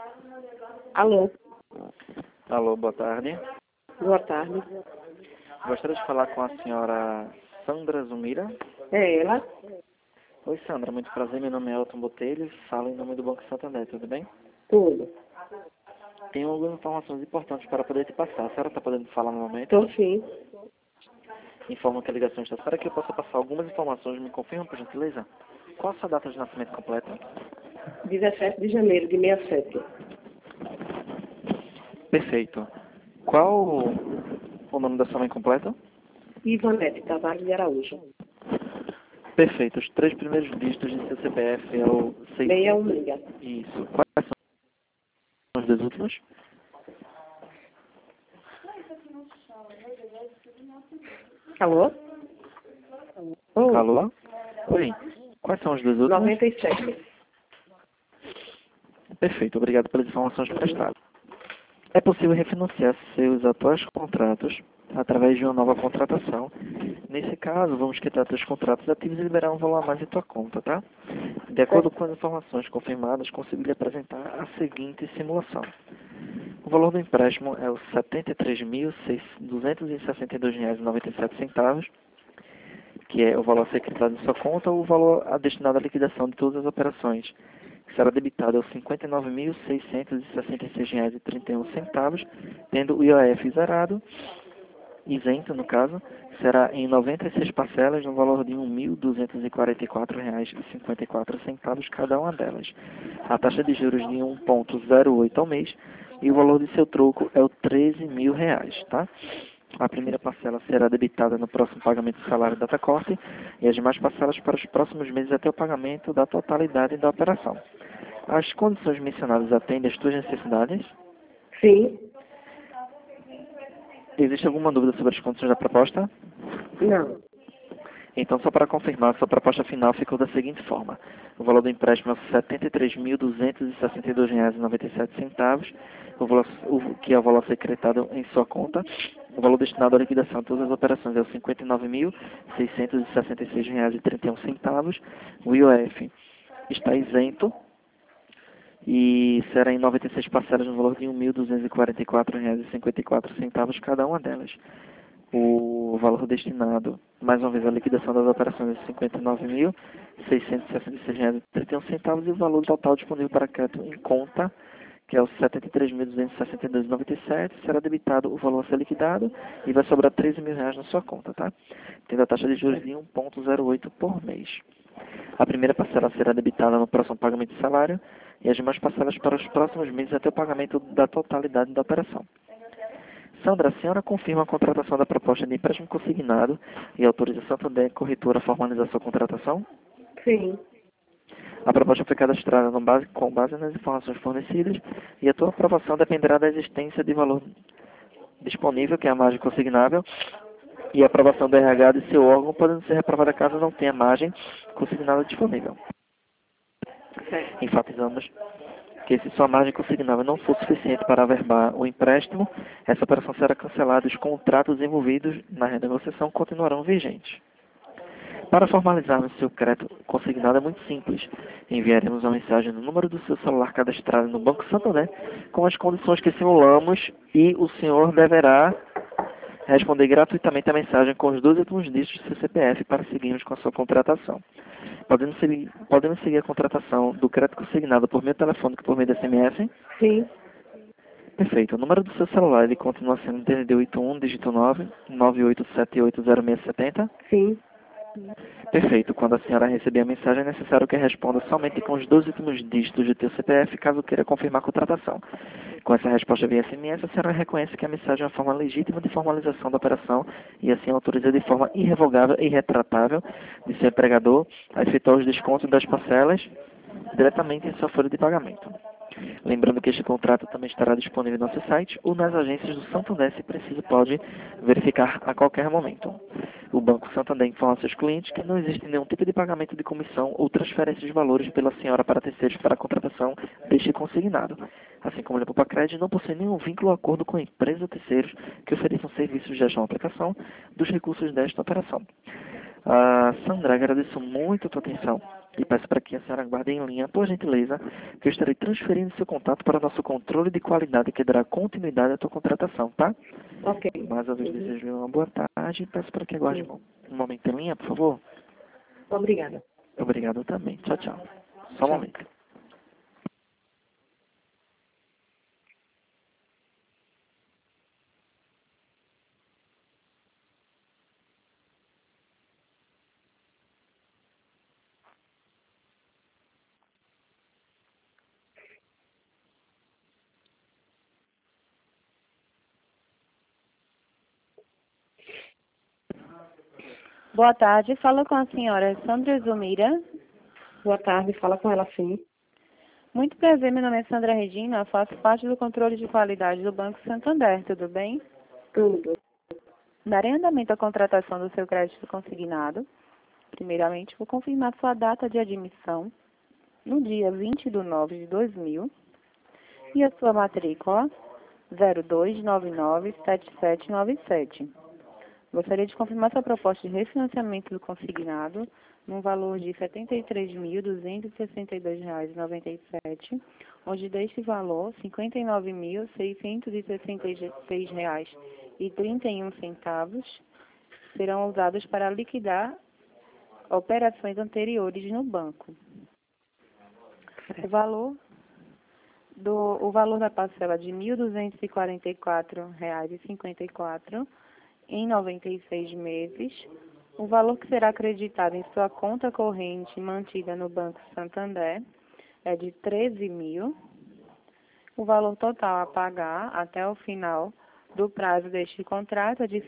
Alô, Alô, boa tarde. boa tarde. Gostaria de falar com a senhora Sandra Zumira. É ela? Oi, Sandra, muito prazer. Meu nome é Elton Botelho, falo em nome do Banco Santander, tudo bem? Tudo. Tenho algumas informações importantes para poder te passar. A senhora está podendo falar no momento? Tô sim. Informo que a ligação está para que eu possa passar algumas informações. Me confirma, por gentileza? Qual a sua data de nascimento completa? 17 de janeiro de 67. Perfeito. Qual o nome da sua mãe completa? Ivanete Tavares de Araújo. Perfeito. Os 3 primeiros dígitos de seu CPF é o 600. 616. Isso. Quais são os 2 últimos? Alô? Oh, Alô? Oi. Quais são os 2 últimos? 97. Perfeito. Obrigado pelas informações prestadas. É possível refinanciar seus atuais contratos através de uma nova contratação. Nesse caso, vamos quitar seus contratos ativos e liberar um valor a mais em tua conta, tá? De acordo com as informações confirmadas, consigo lhe apresentar a seguinte simulação. O valor do empréstimo é os R$ 73.262,97, que é o valor a ser quitado em sua conta, ou o valor destinado à liquidação de todas as operações, que será debitado aos R$ 59.666,31, tendo o IOF zerado, isento no caso, será em 96 parcelas no valor de R$ 1.244,54 cada uma delas. A taxa de juros de 1,08 ao mês e o valor de seu troco é o R$ 13.000, tá? A primeira parcela será debitada no próximo pagamento do salário data corte e as demais parcelas para os próximos meses até o pagamento da totalidade da operação. As condições mencionadas atendem às suas necessidades? Sim. Existe alguma dúvida sobre as condições da proposta? Não. Então, só para confirmar, sua proposta final ficou da seguinte forma. O valor do empréstimo é R$ 73.262,97, que é o valor secretado em sua conta. O valor destinado à liquidação de todas as operações é o R$ 59.666,31. O IOF está isento e será em 96 parcelas no valor de R$ 1.244,54 cada uma delas. O valor destinado, mais uma vez, à liquidação das operações é R$ 59.666,31 e o valor total disponível para crédito em conta, que é o R$ 73.262,97, será debitado o valor a ser liquidado e vai sobrar R$ 13.000 na sua conta, tá? Tendo a taxa de juros de 1,08 por mês. A primeira parcela será debitada no próximo pagamento de salário e as demais parcelas para os próximos meses até o pagamento da totalidade da operação. Sandra, a senhora confirma a contratação da proposta de empréstimo consignado e autoriza a Santander Corretora a formalizar sua contratação? Sim. A proposta foi cadastrada com base nas informações fornecidas e a tua aprovação dependerá da existência de valor disponível, que é a margem consignável, e a aprovação do RH de seu órgão, podendo ser reprovada caso não tenha margem consignada disponível. Certo. Enfatizamos que se sua margem consignável não for suficiente para averbar o empréstimo, essa operação será cancelada e os contratos envolvidos na renegociação continuarão vigentes. Para formalizarmos seu crédito consignado é muito simples. Enviaremos uma mensagem no número do seu celular cadastrado no Banco Santander com as condições que simulamos e o senhor deverá responder gratuitamente a mensagem com os 2 últimos dígitos do seu CPF para seguirmos com a sua contratação. Podemos seguir a contratação do crédito consignado por meio telefônico por meio de SMS? Sim. Perfeito. O número do seu celular ele continua sendo DDD 81, dígito 9, 98780670? Sim. Perfeito. Quando a senhora receber a mensagem, é necessário que responda somente com os 2 últimos dígitos do teu CPF, caso queira confirmar a contratação. Com essa resposta via SMS, a senhora reconhece que a mensagem é uma forma legítima de formalização da operação e assim autoriza de forma irrevogável e retratável de seu empregador a efetuar os descontos das parcelas diretamente em sua folha de pagamento. Lembrando que este contrato também estará disponível no nosso site ou nas agências do Santander, se preciso, pode verificar a qualquer momento. O Banco Santander informa seus clientes que não existe nenhum tipo de pagamento de comissão ou transferência de valores pela senhora para terceiros para a contratação deste consignado. Assim como o Poupa Crédito não possui nenhum vínculo ou acordo com empresas ou terceiros que ofereçam serviços de gestão e aplicação dos recursos desta operação. Sandra, agradeço muito a tua atenção. E peço para que a senhora aguarde em linha, por gentileza, que eu estarei transferindo seu contato para nosso controle de qualidade que dará continuidade à tua contratação, tá? Ok. Mais uma vez desejo uma boa tarde e peço para que aguarde um momento em linha, por favor. Obrigada. Obrigado também. Tchau, tchau. Só um Tchau. momento. Boa tarde, falo com a senhora Sandra Zumira. Boa tarde, fala com ela sim. Muito prazer, meu nome é Sandra Regina, faço parte do controle de qualidade do Banco Santander, tudo bem? Tudo. Darei andamento à contratação do seu crédito consignado. Primeiramente, vou confirmar sua data de admissão no dia 20/9/2000 e a sua matrícula 02997797. Gostaria de confirmar sua proposta de refinanciamento do consignado num valor de R$ 73.262,97, onde deste valor, R$ 59.666,31 serão usados para liquidar operações anteriores no banco. O valor da parcela de R$ 1.244,54 em 96 meses, o valor que será acreditado em sua conta corrente mantida no Banco Santander é de R$ 13.000. O valor total a pagar até o final do prazo deste contrato é de R$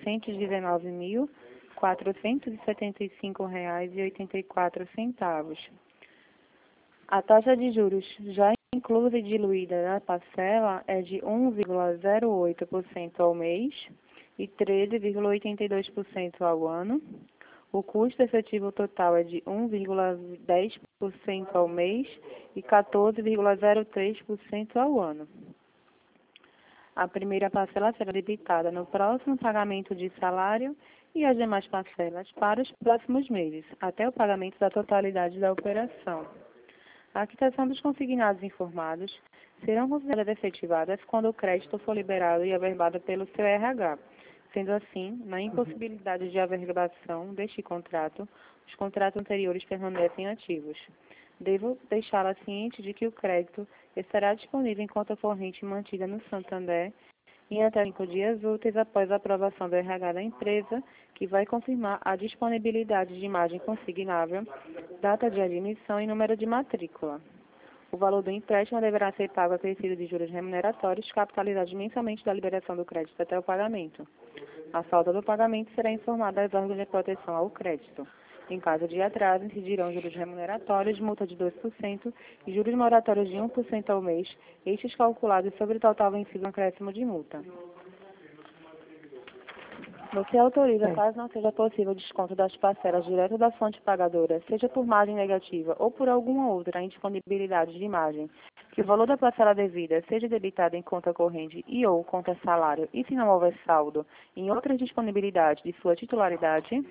119.475,84. A taxa de juros já inclusa e diluída da parcela é de 1,08% ao mês e 13,82% ao ano. O custo efetivo total é de 1,10% ao mês e 14,03% ao ano. A primeira parcela será debitada no próximo pagamento de salário e as demais parcelas para os próximos meses, até o pagamento da totalidade da operação. A quitação dos consignados informados serão consideradas efetivadas quando o crédito for liberado e averbado pelo seu RH. Sendo assim, na impossibilidade de averbação deste contrato, os contratos anteriores permanecem ativos. Devo deixá-la ciente de que o crédito estará disponível em conta corrente mantida no Santander em até 5 dias úteis após a aprovação do RH da empresa, que vai confirmar a disponibilidade de imagem consignável, data de admissão e número de matrícula. O valor do empréstimo deverá ser pago acrescido de juros remuneratórios, capitalizados mensalmente da liberação do crédito até o pagamento. A falta do pagamento será informada às órgãos de proteção ao crédito. Em caso de atraso, incidirão juros remuneratórios, multa de 2% e juros moratórios de 1% ao mês, estes calculados sobre o total vencido no acréscimo de multa. Você autoriza, caso não seja possível o desconto das parcelas direto da fonte pagadora, seja por margem negativa ou por alguma outra indisponibilidade de imagem, que o valor da parcela devida seja debitado em conta corrente e ou conta salário e, se não houver saldo, em outra disponibilidade de sua titularidade?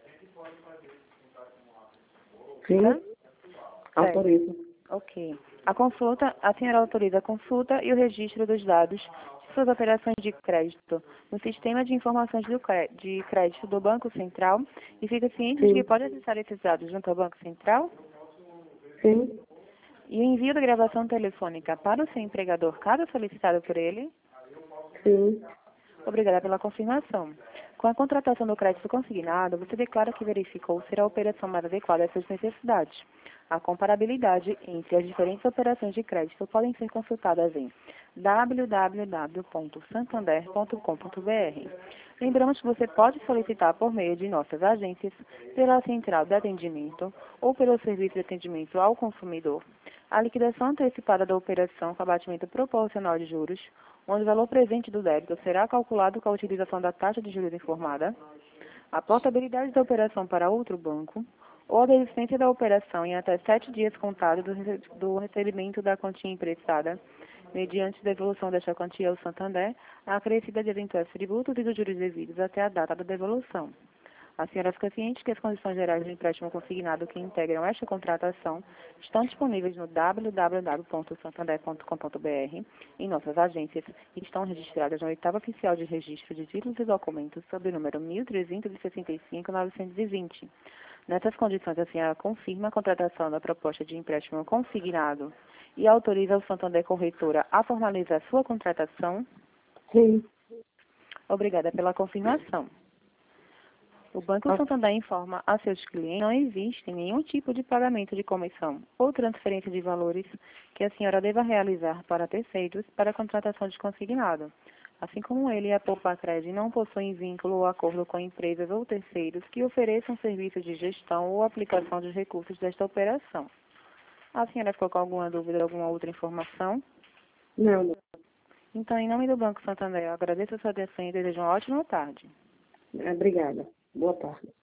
Sim. Autorizo. Ok. A senhora autoriza a consulta e o registro dos dados de suas operações de crédito no sistema de informações de crédito do Banco Central e fica ciente de que pode acessar esses dados junto ao Banco Central? Sim. E o envio da gravação telefônica para o seu empregador, caso solicitado por ele? Sim. Obrigada pela confirmação. Com a contratação do crédito consignado, você declara que verificou ser a operação mais adequada às suas necessidades. A comparabilidade entre as diferentes operações de crédito podem ser consultadas em www.santander.com.br. Lembramos que você pode solicitar por meio de nossas agências, pela central de atendimento ou pelo serviço de atendimento ao consumidor, a liquidação antecipada da operação com abatimento proporcional de juros, onde o valor presente do débito será calculado com a utilização da taxa de juros informada, a portabilidade da operação para outro banco, ou a desistência da operação em até 7 dias contados do recebimento da quantia emprestada, mediante devolução desta quantia ao Santander, acrescida de eventuais tributos e dos juros devidos até a data da devolução. A senhora fica ciente que as condições gerais de empréstimo consignado que integram esta contratação estão disponíveis no www.santander.com.br em nossas agências e estão registradas no 8º Oficial de Registro de Títulos e Documentos sob o número 1365-920. Nessas condições, a senhora confirma a contratação da proposta de empréstimo consignado e autoriza o Santander Corretora a formalizar sua contratação? Sim. Obrigada pela confirmação. O Banco Santander informa a seus clientes que não existe nenhum tipo de pagamento de comissão ou transferência de valores que a senhora deva realizar para terceiros para a contratação de consignado. Assim como ele e a Poupa-Cred não possuem vínculo ou acordo com empresas ou terceiros que ofereçam serviços de gestão ou aplicação de recursos desta operação. A senhora ficou com alguma dúvida ou alguma outra informação? Não. Então, em nome do Banco Santander, eu agradeço a sua atenção e desejo uma ótima tarde. Obrigada. Boa tarde.